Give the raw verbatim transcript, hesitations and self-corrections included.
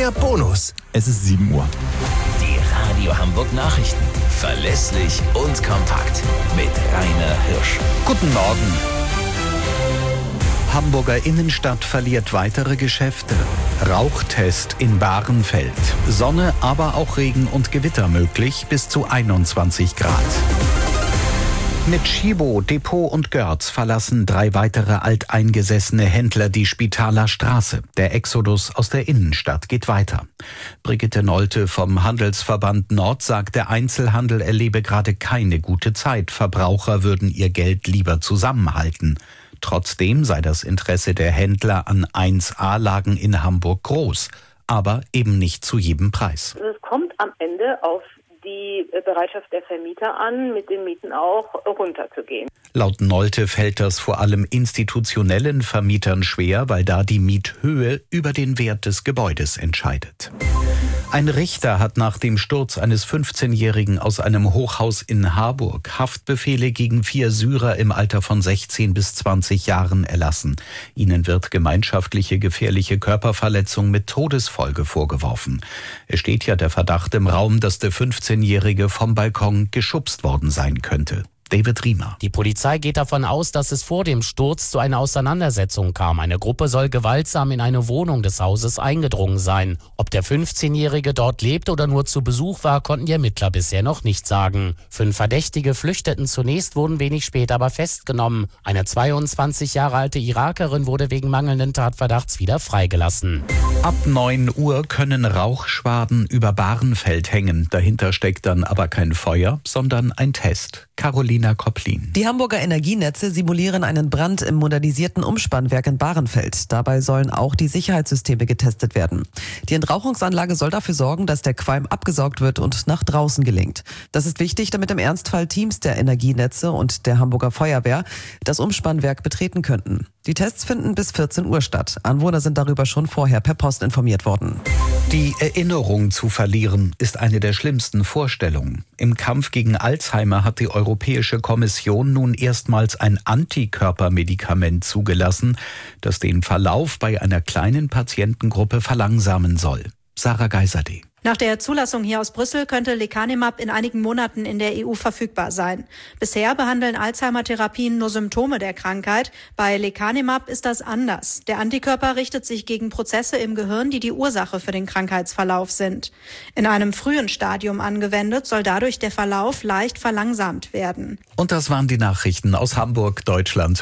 der Bonus. Es ist sieben Uhr. Die Radio Hamburg Nachrichten. Verlässlich und kompakt. Mit Rainer Hirsch. Guten Morgen. Hamburger Innenstadt verliert weitere Geschäfte. Rauchtest in Bahrenfeld. Sonne, aber auch Regen und Gewitter möglich bis zu einundzwanzig Grad. Mit Schibo, Depot und Görz verlassen drei weitere alteingesessene Händler die Spitaler Straße. Der Exodus aus der Innenstadt geht weiter. Brigitte Nolte vom Handelsverband Nord sagt, der Einzelhandel erlebe gerade keine gute Zeit. Verbraucher würden ihr Geld lieber zusammenhalten. Trotzdem sei das Interesse der Händler an eins A-Lagen in Hamburg groß, aber eben nicht zu jedem Preis. Es kommt am Ende auf die Bereitschaft der Vermieter an, mit den Mieten auch runterzugehen. Laut Nolte fällt das vor allem institutionellen Vermietern schwer, weil da die Miethöhe über den Wert des Gebäudes entscheidet. Ein Richter hat nach dem Sturz eines fünfzehnjährigen aus einem Hochhaus in Harburg Haftbefehle gegen vier Syrer im Alter von sechzehn bis zwanzig Jahren erlassen. Ihnen wird gemeinschaftliche gefährliche Körperverletzung mit Todesfolge vorgeworfen. Es steht ja der Verdacht im Raum, dass der fünfzehnjährige vom Balkon geschubst worden sein könnte. David Riemer. Die Polizei geht davon aus, dass es vor dem Sturz zu einer Auseinandersetzung kam. Eine Gruppe soll gewaltsam in eine Wohnung des Hauses eingedrungen sein. Ob der fünfzehnjährige dort lebt oder nur zu Besuch war, konnten die Ermittler bisher noch nicht sagen. Fünf Verdächtige flüchteten zunächst, wurden wenig später aber festgenommen. Eine zweiundzwanzig Jahre alte Irakerin wurde wegen mangelnden Tatverdachts wieder freigelassen. Ab neun Uhr können Rauchschwaden über Bahrenfeld hängen. Dahinter steckt dann aber kein Feuer, sondern ein Test. Carolina Kopplin. Die Hamburger Energienetze simulieren einen Brand im modernisierten Umspannwerk in Bahrenfeld. Dabei sollen auch die Sicherheitssysteme getestet werden. Die Entrauchungsanlage soll dafür sorgen, dass der Qualm abgesaugt wird und nach draußen gelingt. Das ist wichtig, damit im Ernstfall Teams der Energienetze und der Hamburger Feuerwehr das Umspannwerk betreten könnten. Die Tests finden bis vierzehn Uhr statt. Anwohner sind darüber schon vorher per Post informiert worden. Die Erinnerung zu verlieren ist eine der schlimmsten Vorstellungen. Im Kampf gegen Alzheimer hat die Europäische Kommission nun erstmals ein Antikörpermedikament zugelassen, das den Verlauf bei einer kleinen Patientengruppe verlangsamen soll. Sarah Geiserde. Nach der Zulassung hier aus Brüssel könnte Lecanemab in einigen Monaten in der E U verfügbar sein. Bisher behandeln Alzheimer-Therapien nur Symptome der Krankheit. Bei Lecanemab ist das anders. Der Antikörper richtet sich gegen Prozesse im Gehirn, die die Ursache für den Krankheitsverlauf sind. In einem frühen Stadium angewendet, soll dadurch der Verlauf leicht verlangsamt werden. Und das waren die Nachrichten aus Hamburg, Deutschland.